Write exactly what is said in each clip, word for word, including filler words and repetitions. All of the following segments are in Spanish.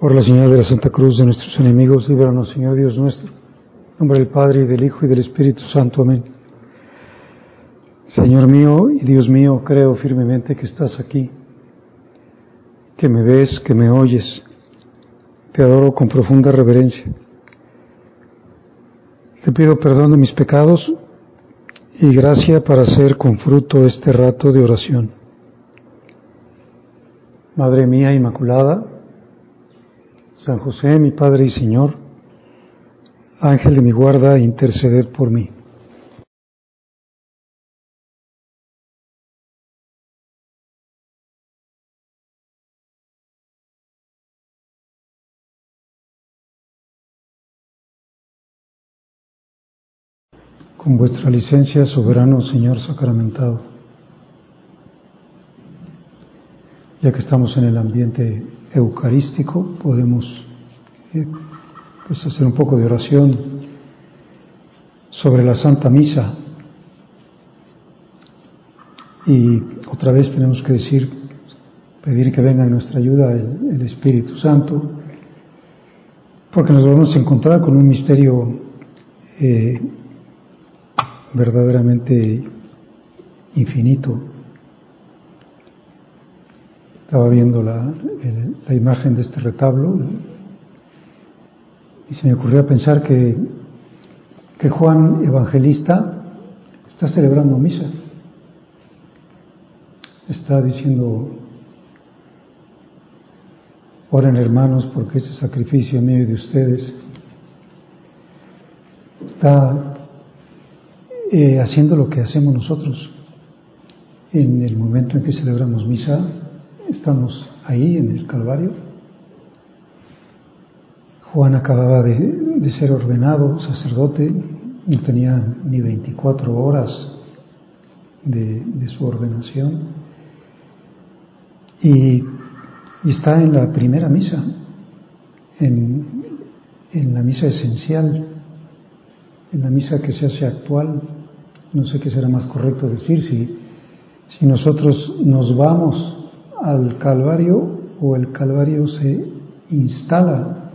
Por la señal de la Santa Cruz de nuestros enemigos, líbranos, Señor Dios nuestro. En nombre del Padre, y del Hijo, y del Espíritu Santo. Amén. Señor mío y Dios mío, creo firmemente que estás aquí, que me ves, que me oyes. Te adoro con profunda reverencia. Te pido perdón de mis pecados y gracia para hacer con fruto este rato de oración. Madre mía Inmaculada, San José, mi Padre y Señor, Ángel de mi guarda, interceded por mí. Con vuestra licencia, soberano Señor sacramentado, ya que estamos en el ambiente eucarístico, podemos eh, pues hacer un poco de oración sobre la Santa Misa. Y otra vez tenemos que decir, pedir que venga en nuestra ayuda el, el Espíritu Santo, porque nos vamos a encontrar con un misterio eh, verdaderamente infinito. Estaba viendo la, el, la imagen de este retablo y se me ocurrió pensar que, que Juan Evangelista está celebrando misa. Está diciendo: oren, hermanos, porque este sacrificio mío y de ustedes. Está eh, haciendo lo que hacemos nosotros. En el momento en que celebramos misa, estamos ahí en el Calvario. Juan acababa de, de ser ordenado sacerdote, no tenía ni veinticuatro horas de, de su ordenación. Y, y está en la primera misa, en, en la misa esencial, en la misa que se hace actual. No sé qué será más correcto decir, si, si nosotros nos vamos al Calvario o el Calvario se instala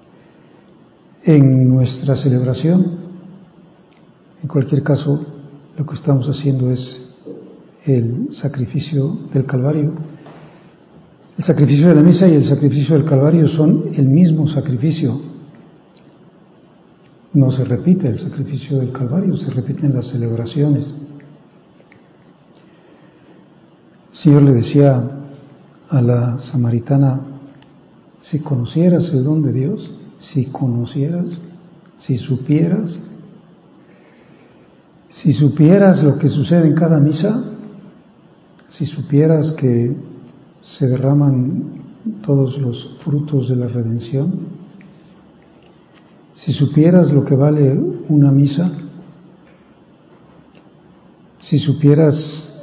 en nuestra celebración. En cualquier caso, lo que estamos haciendo es el sacrificio del Calvario. El sacrificio de la misa y el sacrificio del Calvario son el mismo sacrificio. No se repite el sacrificio del Calvario, se repiten las celebraciones. El Señor le decía a la samaritana: si conocieras el don de Dios, si conocieras, si supieras, si supieras lo que sucede en cada misa, si supieras que se derraman todos los frutos de la redención, si supieras lo que vale una misa, si supieras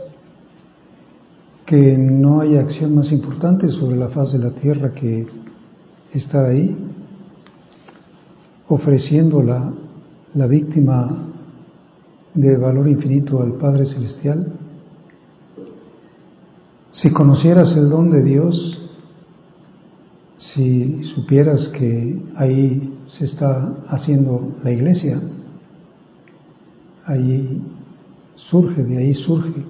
que no hay acción más importante sobre la faz de la tierra que estar ahí, ofreciendo la, la víctima de valor infinito al Padre Celestial, si conocieras el don de Dios, si supieras que ahí se está haciendo la Iglesia, ahí surge, de ahí surge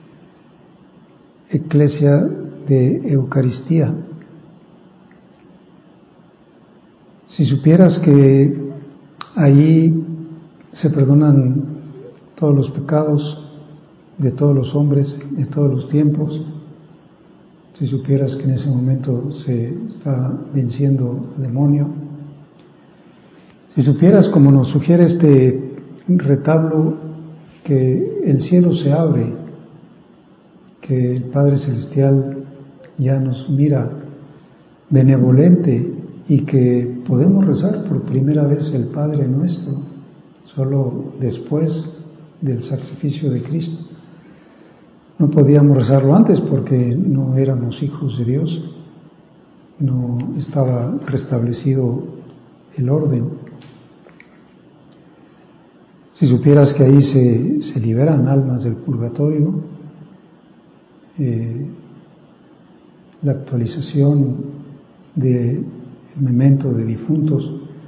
Eclesia de Eucaristía. Si supieras que allí se perdonan todos los pecados de todos los hombres, de todos los tiempos, si supieras que en ese momento se está venciendo el demonio, si supieras, como nos sugiere este retablo, que el cielo se abre, que el Padre Celestial ya nos mira benevolente y que podemos rezar por primera vez el Padre Nuestro, solo después del sacrificio de Cristo. No podíamos rezarlo antes porque no éramos hijos de Dios, no estaba restablecido el orden. Si supieras que ahí se, se liberan almas del purgatorio, eh, la actualización de el memento de difuntos,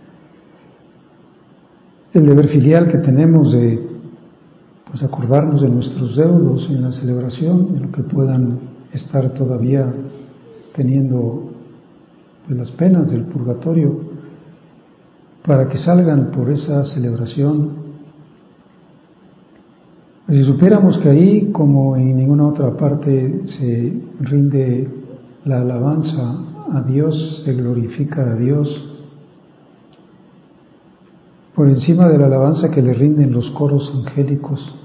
el deber filial que tenemos de pues acordarnos de nuestros deudos en la celebración, de lo que puedan estar todavía teniendo pues, las penas del purgatorio, para que salgan por esa celebración. Si supiéramos que ahí, como en ninguna otra parte, se rinde la alabanza a Dios, se glorifica a Dios, por encima de la alabanza que le rinden los coros angélicos.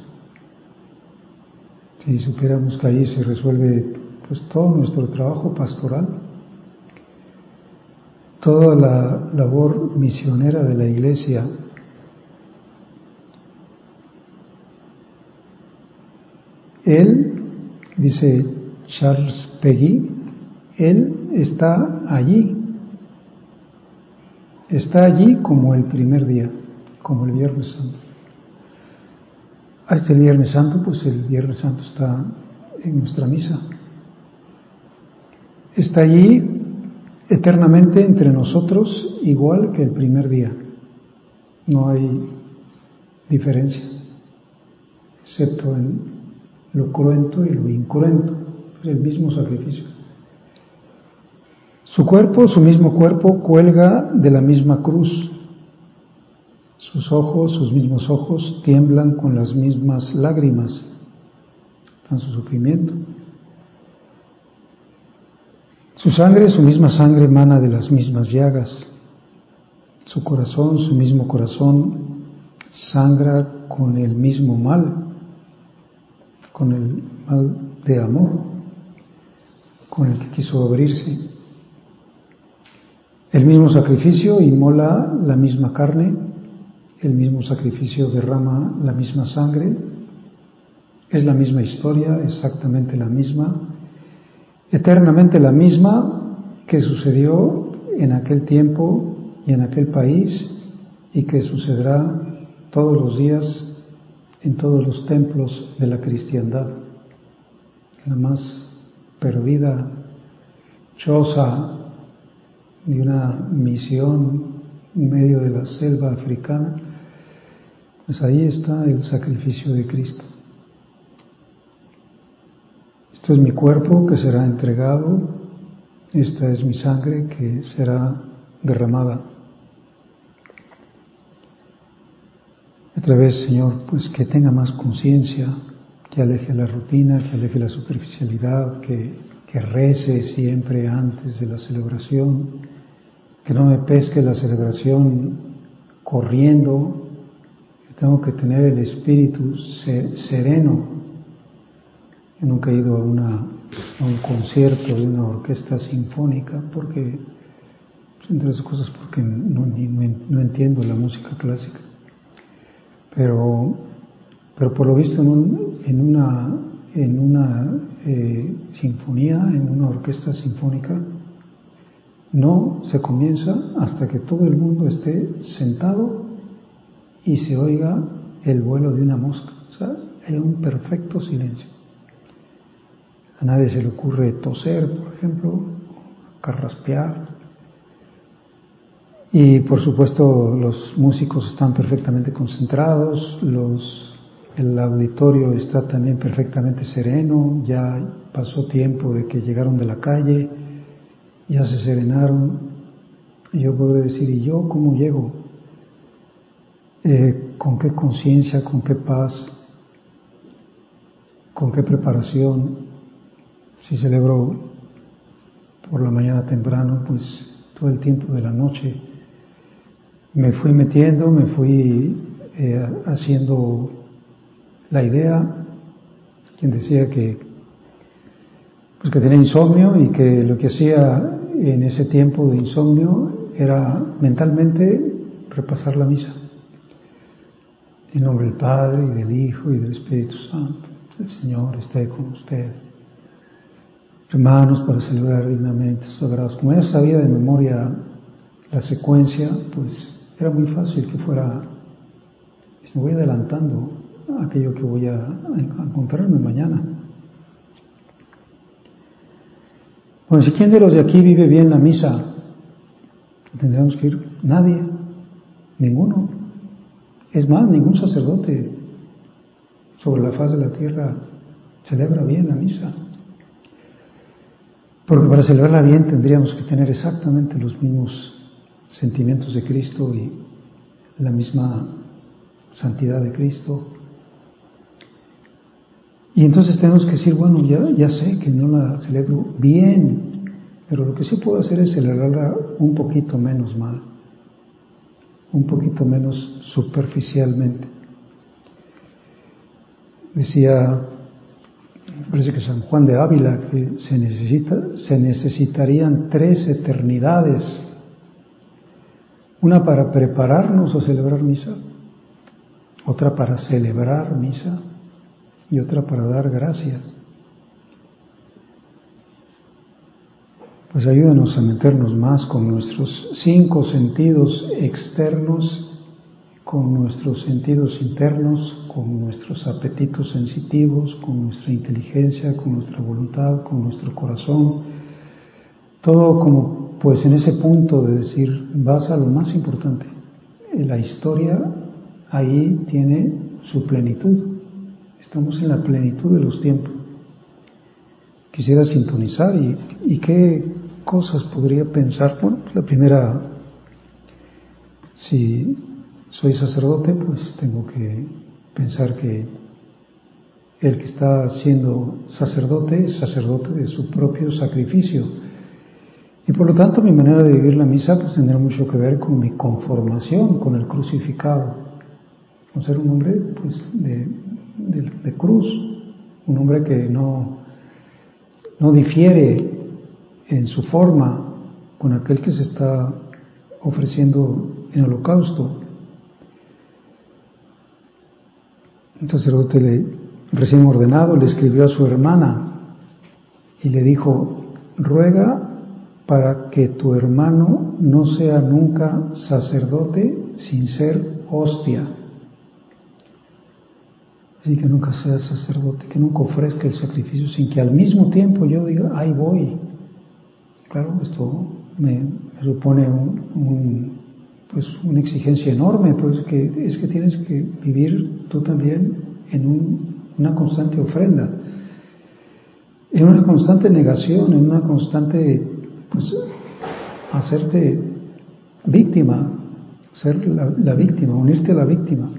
Si supiéramos que ahí se resuelve pues todo nuestro trabajo pastoral, toda la labor misionera de la Iglesia. Él, dice Charles Peggy, Él está allí, está allí como el primer día, como el Viernes Santo. Hasta el Viernes Santo, pues el Viernes Santo está en nuestra misa. Está allí eternamente entre nosotros, igual que el primer día. No hay diferencia, excepto en lo cruento y lo incruento, es el mismo sacrificio. Su cuerpo, su mismo cuerpo, cuelga de la misma cruz. Sus ojos, sus mismos ojos, tiemblan con las mismas lágrimas en su sufrimiento. Su sangre, su misma sangre, emana de las mismas llagas. Su corazón, su mismo corazón, sangra con el mismo mal, con el mal de amor, con el que quiso abrirse. El mismo sacrificio inmola la misma carne, el mismo sacrificio derrama la misma sangre, es la misma historia, exactamente la misma, eternamente la misma que sucedió en aquel tiempo y en aquel país y que sucederá todos los días en todos los templos de la cristiandad, la más perdida choza de una misión en medio de la selva africana, pues ahí está el sacrificio de Cristo. Esto es mi cuerpo que será entregado, esta es mi sangre que será derramada. Otra vez, Señor, pues que tenga más conciencia, que aleje la rutina, que aleje la superficialidad, que, que rece siempre antes de la celebración, que no me pesque la celebración corriendo, que tengo que tener el espíritu sereno. Yo nunca he ido a, una, a un concierto de una orquesta sinfónica porque, entre otras cosas, porque no, ni, no entiendo la música clásica. Pero, pero por lo visto en, un, en una, en una eh, sinfonía, en una orquesta sinfónica, no se comienza hasta que todo el mundo esté sentado y se oiga el vuelo de una mosca. O sea, hay un perfecto silencio. A nadie se le ocurre toser, por ejemplo, carraspear. Y por supuesto los músicos están perfectamente concentrados, los, el auditorio está también perfectamente sereno, ya pasó tiempo de que llegaron de la calle, ya se serenaron. Y yo puedo decir, ¿y yo cómo llego? Eh, ¿Con qué conciencia, con qué paz, con qué preparación? Si celebro por la mañana temprano, pues todo el tiempo de la noche me fui metiendo, me fui eh, haciendo la idea. Quien decía que pues que tenía insomnio y que lo que hacía en ese tiempo de insomnio era mentalmente repasar la misa. En nombre del Padre y del Hijo y del Espíritu Santo. El Señor esté con usted. Hermanos, para celebrar dignamente sus sagrados. Como ya sabía de memoria la secuencia, pues era muy fácil que fuera, me voy adelantando a aquello que voy a, a encontrarme mañana. Bueno, si quién de los de aquí vive bien la misa, tendríamos que ir nadie, ninguno. Es más, ningún sacerdote sobre la faz de la tierra celebra bien la misa. Porque para celebrarla bien tendríamos que tener exactamente los mismos sentimientos de Cristo y la misma santidad de Cristo. Y entonces tenemos que decir, bueno, ya, ya sé que no la celebro bien, pero lo que sí puedo hacer es celebrarla un poquito menos mal, un poquito menos superficialmente. Decía, me parece que San Juan de Ávila, que se necesita, se necesitarían tres eternidades, una para prepararnos a celebrar misa, otra para celebrar misa y otra para dar gracias. Pues ayúdanos a meternos más con nuestros cinco sentidos externos, con nuestros sentidos internos, con nuestros apetitos sensitivos, con nuestra inteligencia, con nuestra voluntad, con nuestro corazón. Todo como pues en ese punto de decir, vas a lo más importante. La historia ahí tiene su plenitud. Estamos en la plenitud de los tiempos. Quisiera sintonizar y, y qué cosas podría pensar. Bueno, la primera, si soy sacerdote, pues tengo que pensar que el que está siendo sacerdote es sacerdote de su propio sacrificio. Y por lo tanto mi manera de vivir la misa pues tendrá mucho que ver con mi conformación con el crucificado, con ser un hombre pues de, de, de cruz, un hombre que no, no difiere en su forma con aquel que se está ofreciendo en holocausto. Un sacerdote le, recién ordenado le escribió a su hermana y le dijo, ruega para que tu hermano no sea nunca sacerdote sin ser hostia. Así que nunca sea sacerdote, que nunca ofrezca el sacrificio sin que al mismo tiempo yo diga, ahí voy. Claro, esto me, me supone un, un, pues una exigencia enorme, pero es que, es que tienes que vivir tú también en un, una constante ofrenda, en una constante negación, en una constante, pues, hacerte víctima, ser la, la víctima, unirte a la víctima.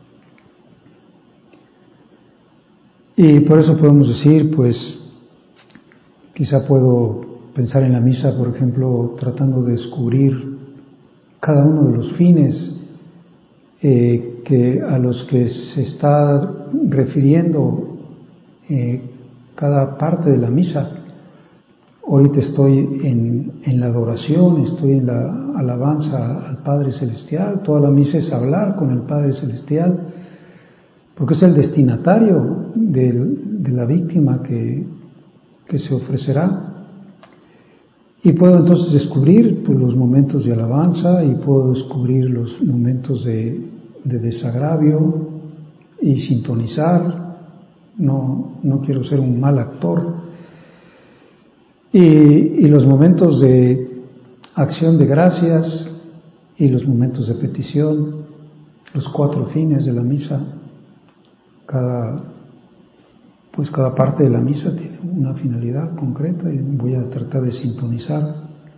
Y por eso podemos decir, pues, quizá puedo pensar en la misa, por ejemplo, tratando de descubrir cada uno de los fines eh, que a los que se está refiriendo eh, cada parte de la misa. Ahorita estoy en, en la adoración, estoy en la alabanza al Padre Celestial, toda la misa es hablar con el Padre Celestial, porque es el destinatario de, de la víctima que, que se ofrecerá. Y puedo entonces descubrir pues, los momentos de alabanza y puedo descubrir los momentos de, de desagravio y sintonizar. No, no quiero ser un mal actor. Y, y los momentos de acción de gracias y los momentos de petición, los cuatro fines de la misa. Cada, pues cada parte de la misa tiene una finalidad concreta y voy a tratar de sintonizar.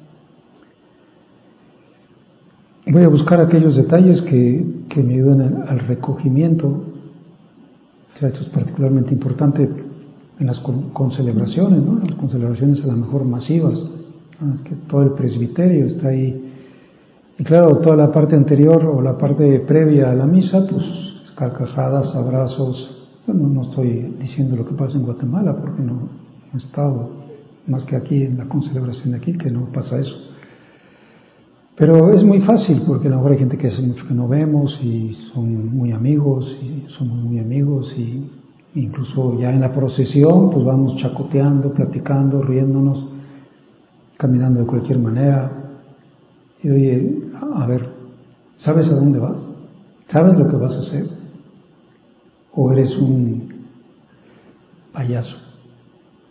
Voy a buscar aquellos detalles que, que me ayuden al, al recogimiento. O sea, esto es particularmente importante en las con, concelebraciones, ¿no? Las concelebraciones a lo mejor masivas, ¿no? Es que todo el presbiterio está ahí. Y claro, toda la parte anterior o la parte previa a la misa, pues carcajadas, abrazos. Bueno, no estoy diciendo lo que pasa en Guatemala porque no, no he estado más que aquí en la concelebración de aquí, que no pasa eso. Pero es muy fácil porque a lo mejor hay gente que hace mucho que no vemos y son muy amigos y somos muy amigos y incluso ya en la procesión pues vamos chacoteando, platicando, riéndonos, caminando de cualquier manera. Y oye, a ver, ¿sabes a dónde vas? ¿Sabes lo que vas a hacer? ¿O eres un payaso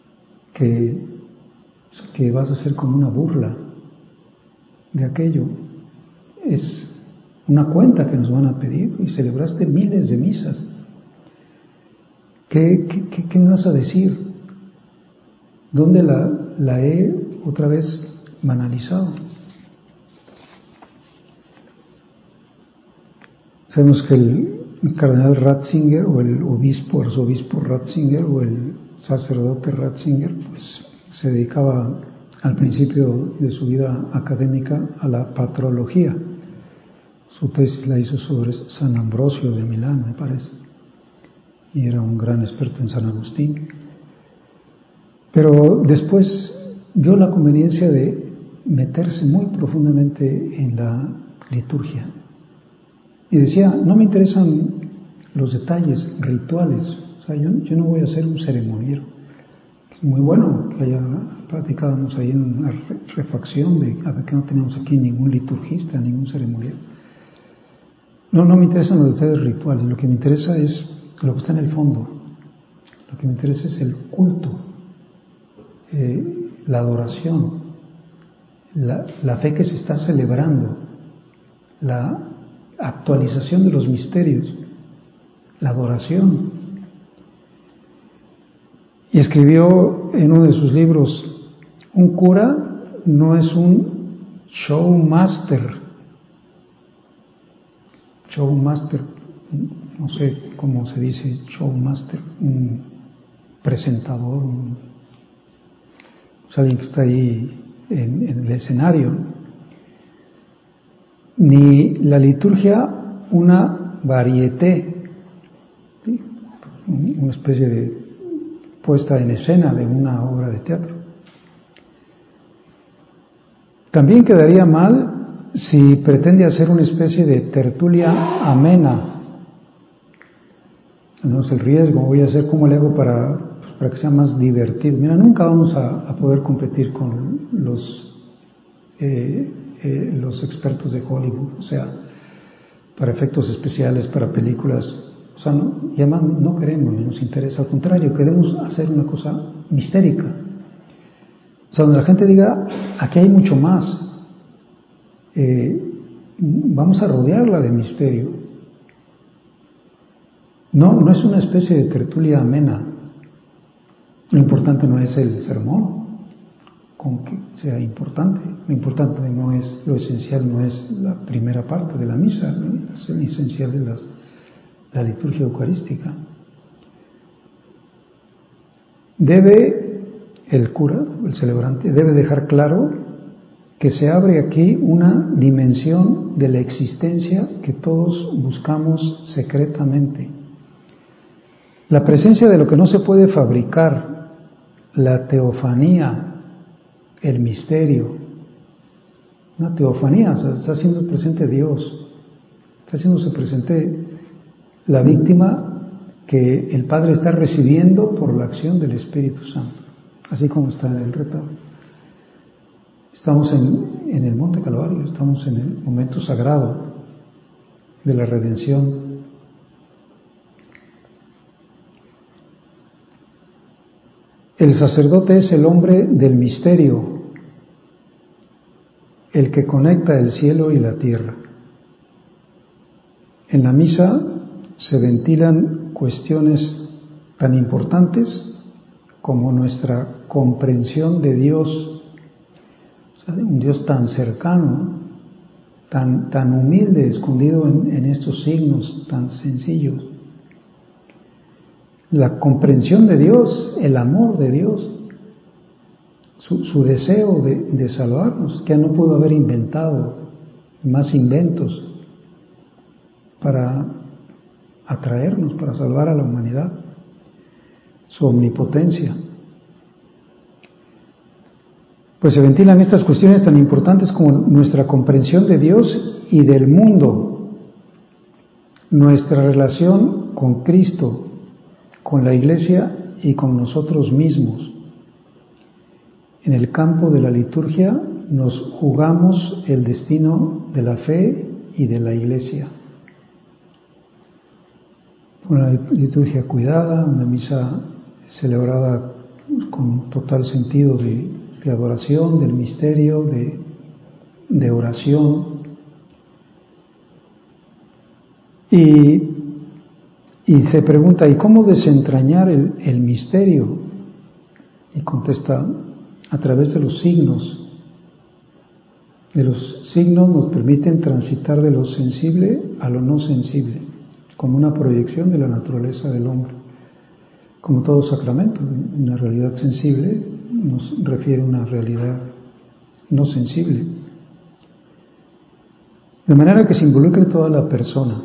que, que vas a hacer como una burla de aquello? es una cuenta que nos van a pedir, y celebraste miles de misas. ¿Qué, qué, qué, qué me vas a decir? ¿Dónde la, la he otra vez banalizado? Sabemos que el cardenal Ratzinger, o el obispo, arzobispo Ratzinger, o el sacerdote Ratzinger, pues se dedicaba al principio de su vida académica a la patrología. Su tesis la hizo sobre San Ambrosio de Milán, me parece, y era un gran experto en San Agustín. Pero después vio la conveniencia de meterse muy profundamente en la liturgia. Y decía, no me interesan los detalles rituales, o sea, yo, yo no voy a ser un ceremoniero. Es muy bueno que haya platicábamos ahí en una refacción de a ver que no tenemos aquí ningún liturgista, ningún ceremoniero. No, no me interesan los detalles rituales, lo que me interesa es lo que está en el fondo, lo que me interesa es el culto, eh, la adoración, la, la fe que se está celebrando, la actualización de los misterios, la adoración. Y escribió en uno de sus libros, un cura no es un showmaster, showmaster, no sé cómo se dice showmaster, un presentador, un, o sea, alguien que está ahí en, en el escenario, ni la liturgia una varieté, ¿sí? Una especie de puesta en escena de una obra de teatro. También quedaría mal si pretende hacer una especie de tertulia amena. No es el riesgo, voy a hacer cómo le hago para, pues, para que sea más divertido. Mira, nunca vamos a, a poder competir con los eh, eh, los expertos de Hollywood, o sea, para efectos especiales, para películas. O sea, no, y además no queremos, ni nos interesa, al contrario, queremos hacer una cosa mistérica. O sea, donde la gente diga, aquí hay mucho más. Eh, vamos a rodearla de misterio. No, no es una especie de tertulia amena. Lo importante no es el sermón, con que sea importante. Lo importante no es, lo esencial no es la primera parte de la misa, ¿no? Es el esencial de las la liturgia eucarística. Debe el cura, el celebrante, debe dejar claro que se abre aquí una dimensión de la existencia que todos buscamos secretamente. La presencia de lo que no se puede fabricar, la teofanía, el misterio. Una teofanía, o sea, está haciendo presente Dios, está haciéndose presente la víctima que el Padre está recibiendo por la acción del Espíritu Santo, así como está en el retablo. Estamos en, en el Monte Calvario, estamos en el momento sagrado de la redención. El sacerdote es el hombre del misterio, el que conecta el cielo y la tierra. En la misa se ventilan cuestiones tan importantes como nuestra comprensión de Dios, o sea, un Dios tan cercano, tan, tan humilde, escondido en, en estos signos tan sencillos. La comprensión de Dios, el amor de Dios, su, su deseo de, de salvarnos, que no pudo haber inventado más inventos para atraernos, para salvar a la humanidad, su omnipotencia. Pues se ventilan estas cuestiones tan importantes como nuestra comprensión de Dios y del mundo, nuestra relación con Cristo, con la Iglesia y con nosotros mismos. En el campo de la liturgia nos jugamos el destino de la fe y de la Iglesia. Una liturgia cuidada, una misa celebrada con total sentido de, de adoración, del misterio, de, de oración. Y, y se pregunta, ¿y cómo desentrañar el, el misterio? Y contesta, a través de los signos. De los signos nos permiten transitar de lo sensible a lo no sensible, como una proyección de la naturaleza del hombre. Como todo sacramento, una realidad sensible nos refiere a una realidad no sensible. De manera que se involucre toda la persona.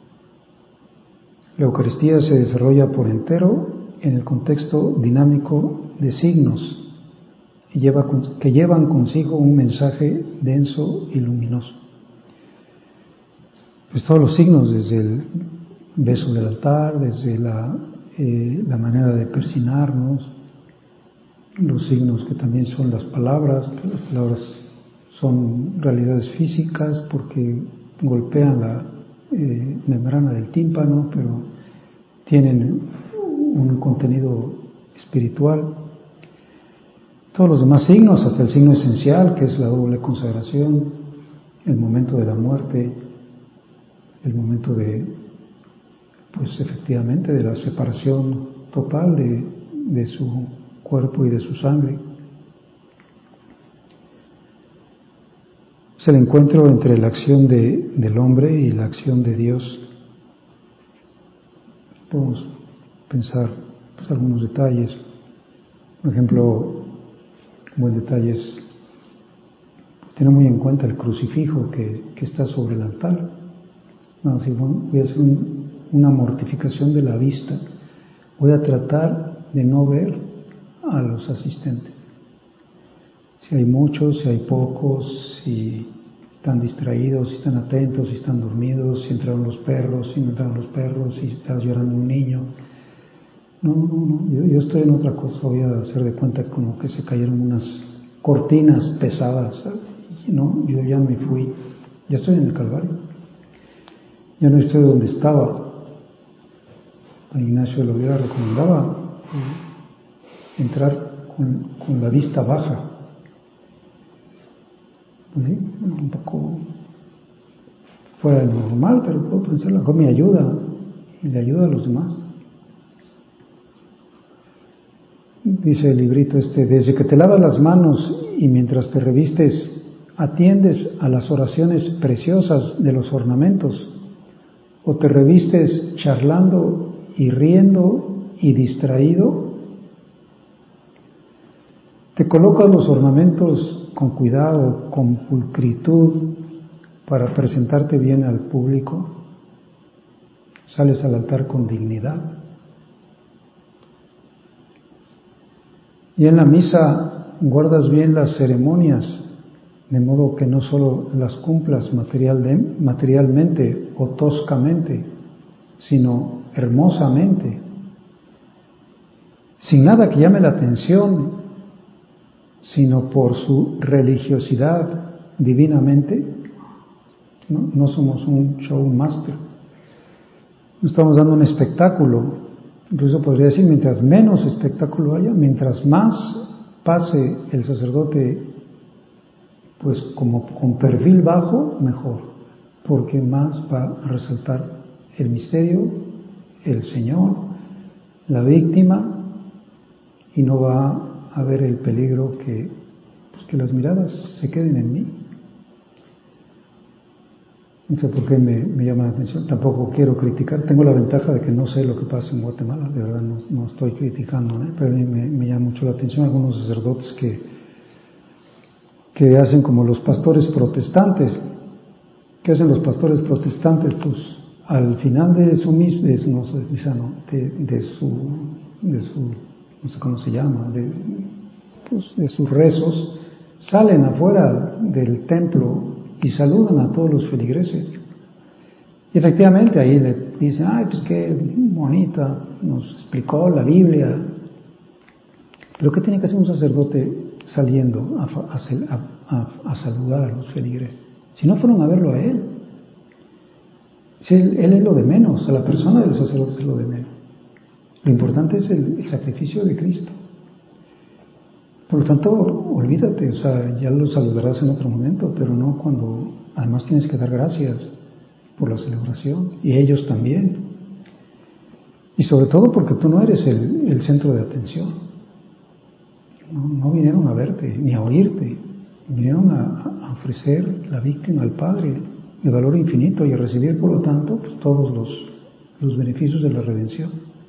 La Eucaristía se desarrolla por entero en el contexto dinámico de signos que, lleva, que llevan consigo un mensaje denso y luminoso. Pues todos los signos, desde el beso del altar, desde la, eh, la manera de persignarnos, los signos que también son las palabras, que las palabras son realidades físicas porque golpean la eh, membrana del tímpano, pero tienen un contenido espiritual. Todos los demás signos, hasta el signo esencial, que es la doble consagración, el momento de la muerte, el momento de, pues efectivamente, de la separación total de, de su cuerpo y de su sangre. Es el encuentro entre la acción de, del hombre y la acción de Dios. Podemos pensar pues, algunos detalles. Por ejemplo, un buen detalle es tener muy en cuenta el crucifijo que, que está sobre el altar. No, si voy a hacer un, una mortificación de la vista, voy a tratar de no ver a los asistentes. Si hay muchos, si hay pocos, si están distraídos, si están atentos, si están dormidos, si entraron los perros, si no entraron los perros, si está llorando un niño. No, no, no, yo, yo estoy en otra cosa, voy a hacer de cuenta como que se cayeron unas cortinas pesadas, no, yo ya me fui, ya estoy en el Calvario, ya no estoy donde estaba. A Ignacio lo hubiera recomendaba eh, entrar con, con la vista baja, ¿sí? Un poco fuera de lo normal, pero puedo pensar, a lo mejor me ayuda y le ayuda a los demás. Dice el librito este, desde que te lavas las manos y mientras te revistes, atiendes a las oraciones preciosas de los ornamentos, o te revistes charlando y riendo y distraído, te colocas los ornamentos con cuidado, con pulcritud, para presentarte bien al público, sales al altar con dignidad. Y en la misa guardas bien las ceremonias, de modo que no solo las cumplas material de, materialmente o toscamente, sino hermosamente, sin nada que llame la atención, sino por su religiosidad divinamente. No, no somos un showmaster, no estamos dando un espectáculo. Incluso podría decir, mientras menos espectáculo haya, mientras más pase el sacerdote, pues como con perfil bajo, mejor, porque más va a resaltar el misterio, el Señor, la víctima, y no va a haber el peligro que, pues que las miradas se queden en mí. No sé por qué me, me llama la atención, tampoco quiero criticar, tengo la ventaja de que no sé lo que pasa en Guatemala, de verdad no, no estoy criticando, ¿eh? Pero a mí me, me llama mucho la atención algunos sacerdotes que, que hacen como los pastores protestantes. ¿Qué hacen los pastores protestantes? Pues al final de su misa, de, no sé, misa no, de, de su, de su, no sé cómo se llama, de, pues, de sus rezos, salen afuera del templo y saludan a todos los feligreses. Y efectivamente ahí le dicen, ay, pues qué bonita, nos explicó la Biblia. Pero ¿qué tiene que hacer un sacerdote saliendo a, a, a, a saludar a los feligreses? Si no fueron a verlo a él. Si él, él es lo de menos, a la persona del sacerdote es lo de menos. Lo importante es el, el sacrificio de Cristo. Por lo tanto, olvídate, o sea, ya lo saludarás en otro momento, pero no cuando además tienes que dar gracias. por la celebración, y ellos también. Y sobre todo porque tú no eres el, el centro de atención. No, no vinieron a verte, ni a oírte. Vinieron a, a ofrecer la víctima al Padre, el valor infinito, y a recibir, por lo tanto, pues, todos los, los beneficios de la redención.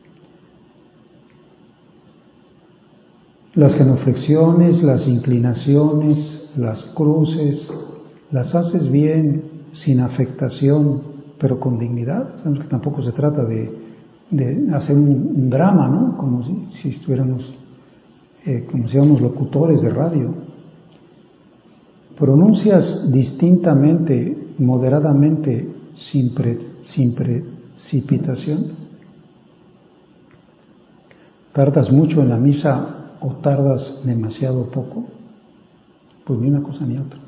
Las genuflexiones, las inclinaciones, las cruces, las haces bien, sin afectación, pero con dignidad. Sabemos que tampoco se trata de, de hacer un, un drama, ¿no? Como si, si estuviéramos, eh, como si fuéramos locutores de radio. Pronuncias distintamente, moderadamente, sin, pre, sin precipitación. Tardas mucho en la misa o tardas demasiado poco, pues ni una cosa ni otra.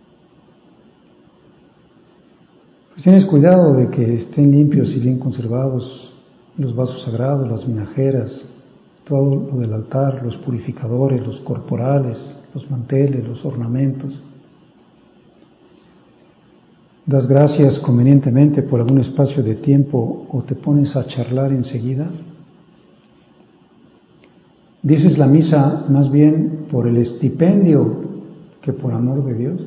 Pues tienes cuidado de que estén limpios y bien conservados los vasos sagrados, las vinajeras, todo lo del altar, los purificadores, los corporales, los manteles, los ornamentos. ¿Das gracias convenientemente por algún espacio de tiempo o te pones a charlar enseguida? ¿Dices la misa más bien por el estipendio que por amor de Dios?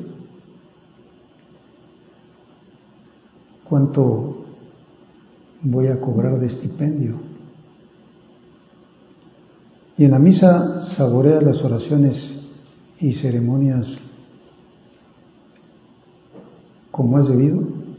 ¿Cuánto voy a cobrar de estipendio? Y en la misa saboreas las oraciones y ceremonias como es debido.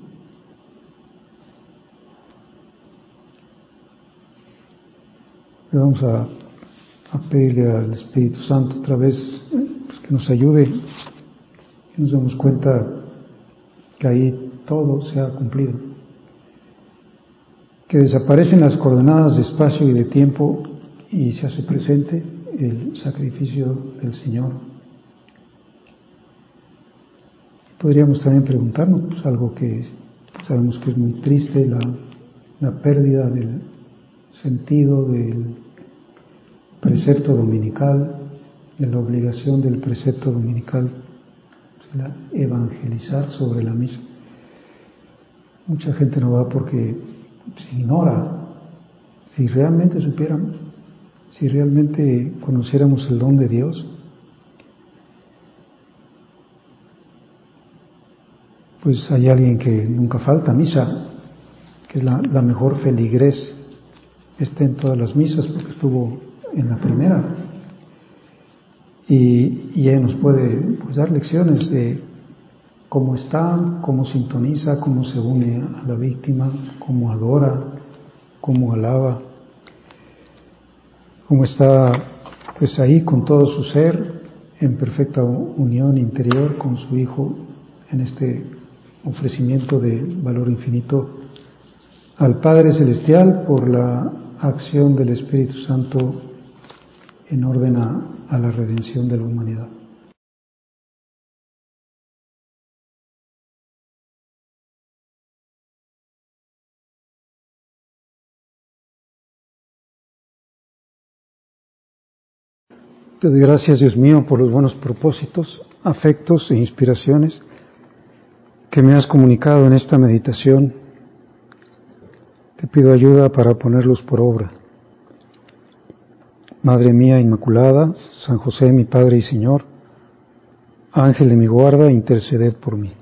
Le vamos a, a pedirle al Espíritu Santo otra vez pues, que nos ayude, que nos demos cuenta que ahí todo se ha cumplido, que desaparecen las coordenadas de espacio y de tiempo y se hace presente el sacrificio del Señor. Podríamos también preguntarnos pues, algo que sabemos que es muy triste, la, la pérdida del sentido del precepto dominical, de la obligación del precepto dominical, pues, evangelizar sobre la misa. Mucha gente no va porque se ignora. Si realmente supiéramos, si realmente conociéramos el don de Dios, pues hay alguien que nunca falta a misa, que es la, la mejor feligres, está en todas las misas porque estuvo en la primera, y, y ella nos puede pues, dar lecciones de cómo está, cómo sintoniza, cómo se une a la víctima, cómo adora, cómo alaba, cómo está pues ahí con todo su ser en perfecta unión interior con su Hijo en este ofrecimiento de valor infinito al Padre Celestial por la acción del Espíritu Santo en orden a, a la redención de la humanidad. Te doy gracias, Dios mío, por los buenos propósitos, afectos e inspiraciones que me has comunicado en esta meditación. Te pido ayuda para ponerlos por obra. Madre mía Inmaculada, San José, mi Padre y Señor, Ángel de mi guarda, interceded por mí.